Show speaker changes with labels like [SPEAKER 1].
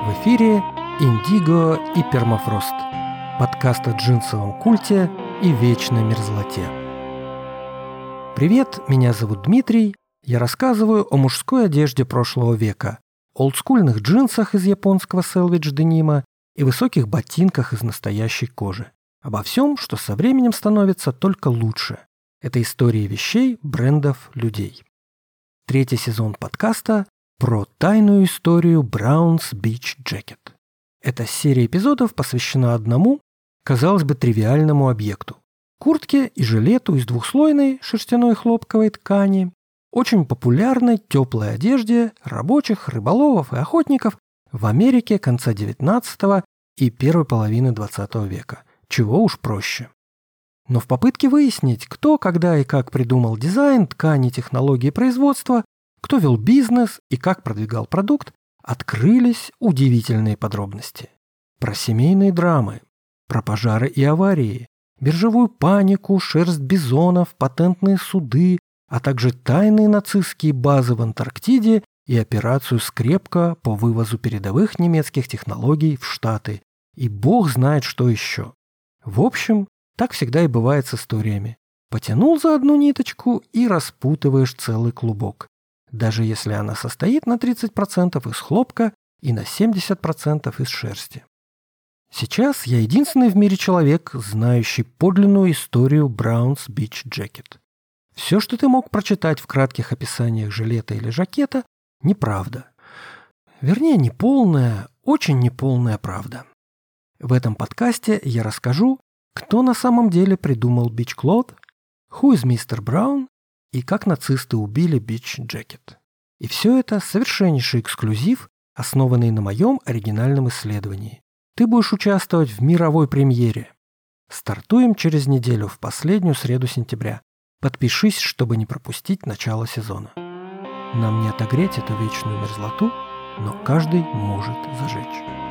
[SPEAKER 1] В эфире «Индиго и пермафрост» – подкаст о джинсовом культе и вечной мерзлоте. Привет, меня зовут Дмитрий. Я рассказываю о мужской одежде прошлого века, олдскульных джинсах из японского селвидж-денима и высоких ботинках из настоящей кожи. Обо всем, что со временем становится только лучше. Это истории вещей, брендов, людей. Третий сезон подкаста про тайную историю Brown's Beach Jacket. Эта серия эпизодов посвящена одному, казалось бы, тривиальному объекту – куртке и жилету из двухслойной шерстяной хлопковой ткани, очень популярной теплой одежде рабочих, рыболовов и охотников в Америке конца XIX и первой половины XX века. Чего уж проще. Но в попытке выяснить, кто, когда и как придумал дизайн, ткани, технологии производства, кто вел бизнес и как продвигал продукт, открылись удивительные подробности. Про семейные драмы, про пожары и аварии, биржевую панику, шерсть бизонов, патентные суды, а также тайные нацистские базы в Антарктиде и операцию «Скрепка» по вывозу передовых немецких технологий в Штаты. И бог знает, что еще. В общем, так всегда и бывает с историями. Потянул за одну ниточку и распутываешь целый клубок. Даже если она состоит на 30% из хлопка и на 70% из шерсти. Сейчас я единственный в мире человек, знающий подлинную историю Brown's Beach Jacket. Все, что ты мог прочитать в кратких описаниях жилета или жакета, неправда. Вернее, неполная, очень неполная правда. В этом подкасте я расскажу, кто на самом деле придумал Beach Cloth, who is Mr. Brown и как нацисты убили Beach Jacket. И все это совершеннейший эксклюзив, основанный на моем оригинальном исследовании. Ты будешь участвовать в мировой премьере. Стартуем через неделю в последнюю среду сентября. Подпишись, чтобы не пропустить начало сезона. Нам не отогреть эту вечную мерзлоту, но каждый может зажечь.